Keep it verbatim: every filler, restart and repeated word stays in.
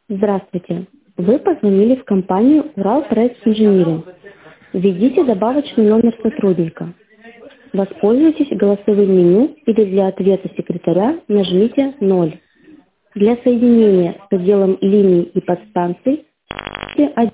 Здравствуйте. Вы позвонили в компанию Урал Пресс Инжиниринг. Введите добавочный номер сотрудника. Воспользуйтесь голосовым меню или для ответа секретаря нажмите ноль. Для соединения с отделом линий и подстанций нажмите один.